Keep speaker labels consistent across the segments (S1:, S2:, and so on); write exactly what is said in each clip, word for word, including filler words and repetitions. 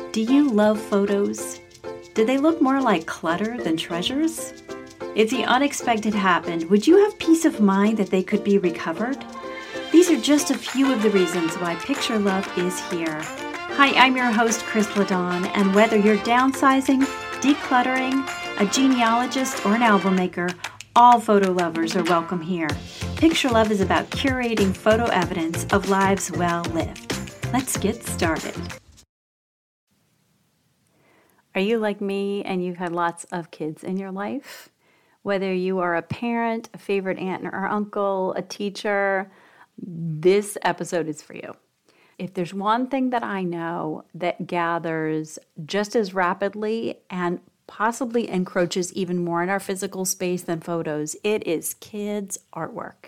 S1: Do you love photos? Do they look more like clutter than treasures? If the unexpected happened, would you have peace of mind that they could be recovered? These are just a few of the reasons why Picture Love is here. Hi, I'm your host, Chris Ladon, and whether you're downsizing, decluttering, a genealogist, or an album maker, all photo lovers are welcome here. Picture Love is about curating photo evidence of lives well lived. Let's get started. Are you like me and you've had lots of kids in your life? Whether you are a parent, a favorite aunt or uncle, a teacher, this episode is for you. If there's one thing that I know that gathers just as rapidly and possibly encroaches even more in our physical space than photos, it is kids' artwork.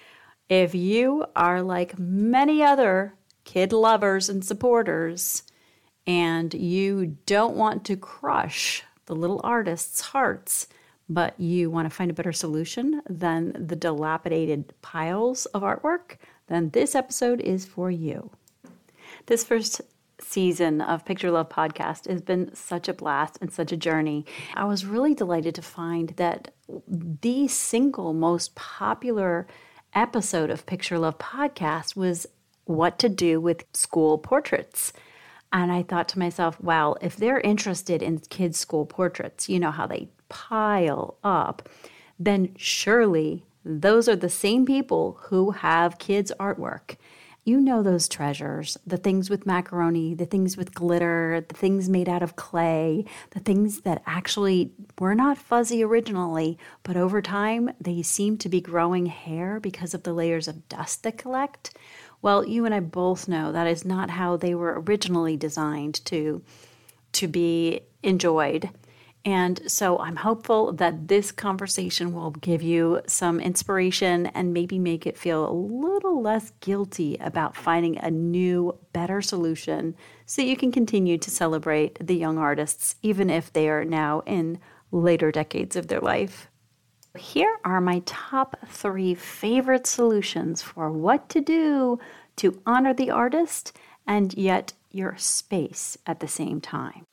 S1: If you are like many other kid lovers and supporters, and you don't want to crush the little artists' hearts, but you want to find a better solution than the dilapidated piles of artwork, then this episode is for you. This first season of Picture Love podcast has been such a blast and such a journey. I was really delighted to find that the single most popular episode of Picture Love podcast was what to do with school portraits. And I thought to myself, wow, if they're interested in kids' school portraits, you know how they pile up, then surely those are the same people who have kids' artwork. You know those treasures, the things with macaroni, the things with glitter, the things made out of clay, the things that actually were not fuzzy originally, but over time they seem to be growing hair because of the layers of dust that collect. Well, you and I both know that is not how they were originally designed to, to be enjoyed. And so I'm hopeful that this conversation will give you some inspiration and maybe make it feel a little less guilty about finding a new, better solution so you can continue to celebrate the young artists, even if they are now in later decades of their life. Here are my top three favorite solutions for what to do to honor the artist and yet your space at the same time.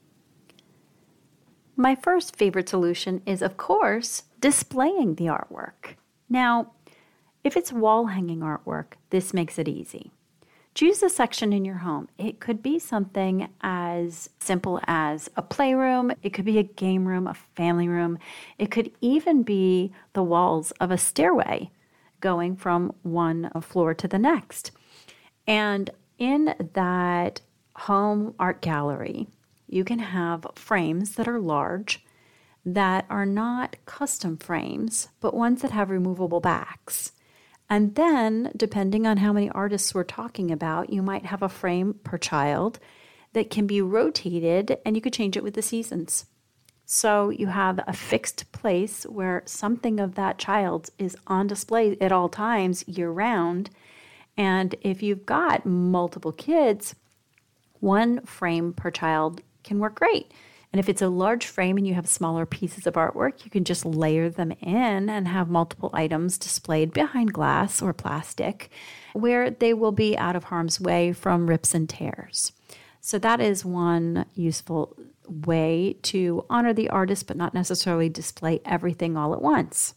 S1: My first favorite solution is, of course, displaying the artwork. Now, if it's wall-hanging artwork, this makes it easy. Choose a section in your home. It could be something as simple as a playroom. It could be a game room, a family room. It could even be the walls of a stairway going from one floor to the next. And in that home art gallery, you can have frames that are large, that are not custom frames, but ones that have removable backs. And then, depending on how many artists we're talking about, you might have a frame per child that can be rotated, and you could change it with the seasons. So you have a fixed place where something of that child is on display at all times year-round. And if you've got multiple kids, one frame per child can work great. And if it's a large frame and you have smaller pieces of artwork, you can just layer them in and have multiple items displayed behind glass or plastic where they will be out of harm's way from rips and tears. So that is one useful way to honor the artist, but not necessarily display everything all at once.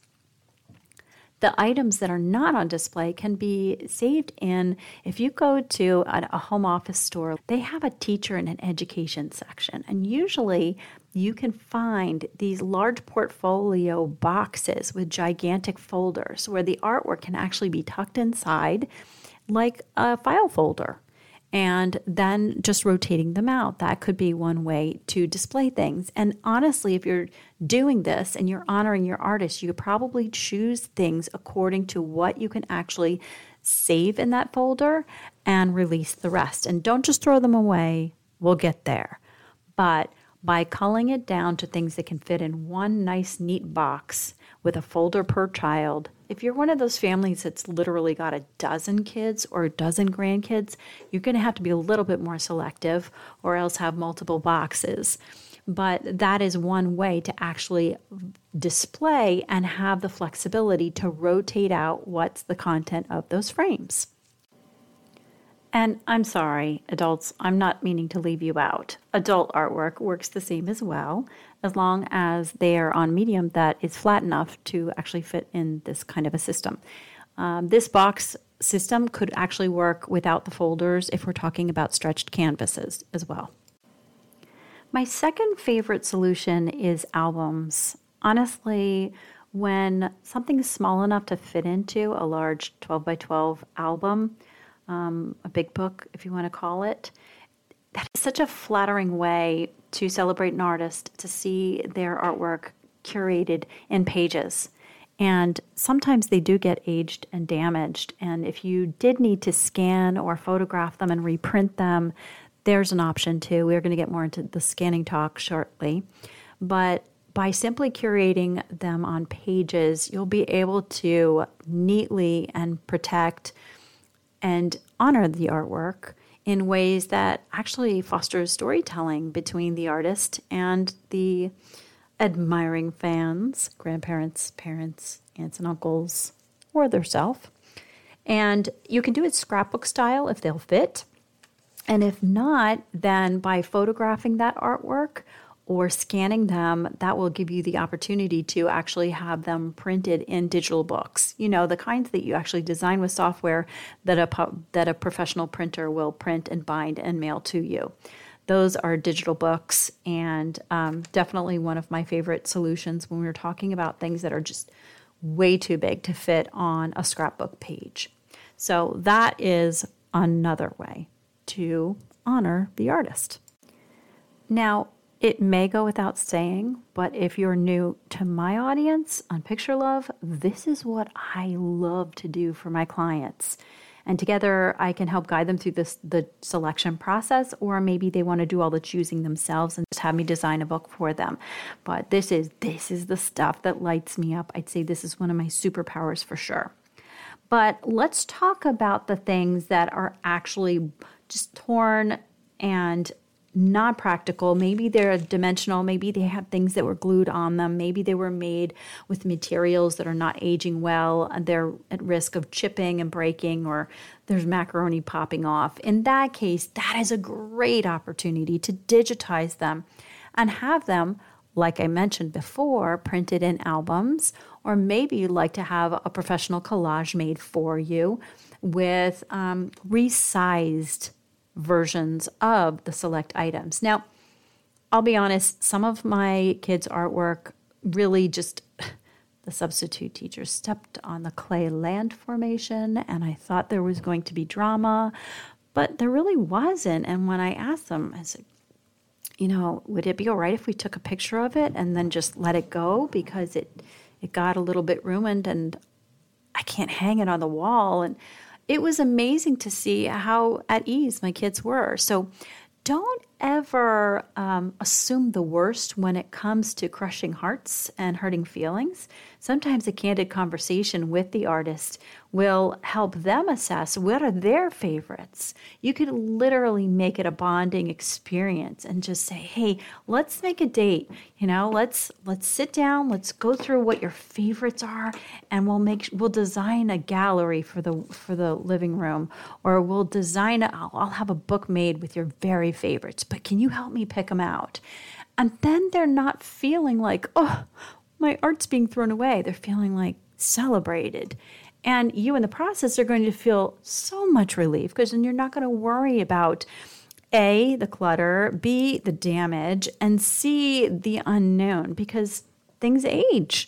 S1: The items that are not on display can be saved in, if you go to a home office store, they have a teacher and an education section. And usually you can find these large portfolio boxes with gigantic folders where the artwork can actually be tucked inside like a file folder. And then just rotating them out. That could be one way to display things. And honestly, if you're doing this and you're honoring your artist, you could probably choose things according to what you can actually save in that folder and release the rest. And don't just throw them away. We'll get there. But by culling it down to things that can fit in one nice, neat box with a folder per child. If you're one of those families that's literally got a dozen kids or a dozen grandkids, you're going to have to be a little bit more selective or else have multiple boxes. But that is one way to actually display and have the flexibility to rotate out what's the content of those frames. And I'm sorry, adults, I'm not meaning to leave you out. Adult artwork works the same as well, as long as they are on medium that is flat enough to actually fit in this kind of a system. Um, this box system could actually work without the folders if we're talking about stretched canvases as well. My second favorite solution is albums. Honestly, when something is small enough to fit into a large twelve by twelve album, um, a big book, if you want to call it, that is such a flattering way to celebrate an artist, to see their artwork curated in pages. And sometimes they do get aged and damaged. And if you did need to scan or photograph them and reprint them, there's an option too. We're going to get more into the scanning talk shortly. But by simply curating them on pages, you'll be able to neatly and protect and honor the artwork in ways that actually fosters storytelling between the artist and the admiring fans, grandparents, parents, aunts and uncles, or their self. And you can do it scrapbook style if they'll fit. And if not, then by photographing that artwork or scanning them, that will give you the opportunity to actually have them printed in digital books. You know, the kinds that you actually design with software that a that a professional printer will print and bind and mail to you. Those are digital books, and um, definitely one of my favorite solutions when we're talking about things that are just way too big to fit on a scrapbook page. So that is another way to honor the artist. Now, it may go without saying, but if you're new to my audience on Picture Love, this is what I love to do for my clients. And together I can help guide them through this the selection process, or maybe they want to do all the choosing themselves and just have me design a book for them. But this is this is the stuff that lights me up. I'd say this is one of my superpowers for sure. But let's talk about the things that are actually just torn and not practical. Maybe they're dimensional. Maybe they have things that were glued on them. Maybe they were made with materials that are not aging well, and they're at risk of chipping and breaking, or there's macaroni popping off. In that case, that is a great opportunity to digitize them and have them, like I mentioned before, printed in albums, or maybe you'd like to have a professional collage made for you with um, resized versions of the select items. Now, I'll be honest, some of my kids' artwork really just, the substitute teacher stepped on the clay land formation, and I thought there was going to be drama, but there really wasn't. And when I asked them, I said, you know, would it be all right if we took a picture of it and then just let it go, because it, it got a little bit ruined and I can't hang it on the wall. And it was amazing to see how at ease my kids were. So don't ever um, assume the worst when it comes to crushing hearts and hurting feelings. Sometimes a candid conversation with the artist will help them assess what are their favorites. You could literally make it a bonding experience and just say, hey, let's make a date. You know, let's let's sit down, let's go through what your favorites are, and we'll make we'll design a gallery for the for the living room, or we'll design a, I'll, I'll have a book made with your very favorites, but can you help me pick them out? And then they're not feeling like, oh, my art's being thrown away. They're feeling like celebrated. And you in the process are going to feel so much relief, because then you're not going to worry about A, the clutter, B, the damage, and C, the unknown, because things age.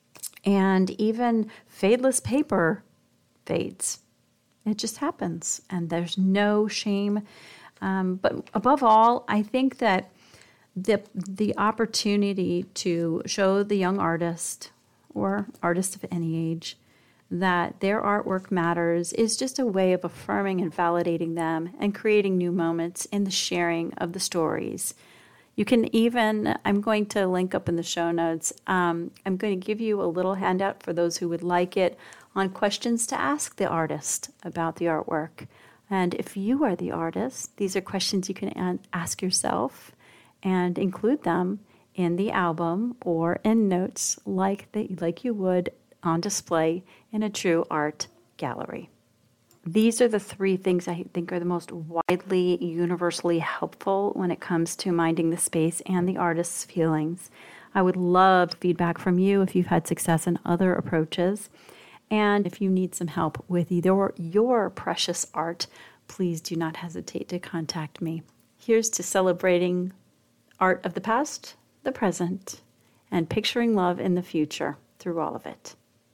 S1: And even fadeless paper fades. It just happens. And there's no shame. Um, but above all, I think that the the opportunity to show the young artist, or artist of any age, that their artwork matters is just a way of affirming and validating them and creating new moments in the sharing of the stories. You can even, I'm going to link up in the show notes, um, I'm going to give you a little handout for those who would like it on questions to ask the artist about the artwork. And if you are the artist, these are questions you can ask yourself and include them in the album or in notes like that, like you would on display in a true art gallery. These are the three things I think are the most widely, universally helpful when it comes to minding the space and the artist's feelings. I would love feedback from you if you've had success in other approaches. And if you need some help with your, your precious art, please do not hesitate to contact me. Here's to celebrating art of the past, the present, and picturing love in the future through all of it.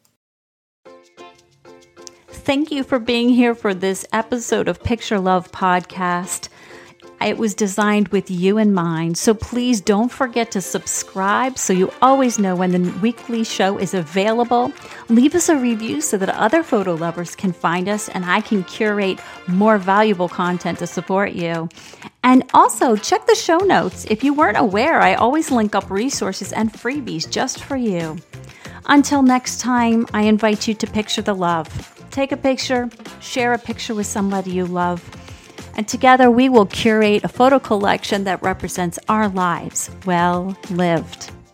S1: Thank you for being here for this episode of Picture Love Podcast. It was designed with you in mind, so please don't forget to subscribe so you always know when the weekly show is available. Leave us a review so that other photo lovers can find us and I can curate more valuable content to support you. And also check the show notes. If you weren't aware, I always link up resources and freebies just for you. Until next time, I invite you to picture the love. Take a picture, share a picture with somebody you love, and together we will curate a photo collection that represents our lives well lived.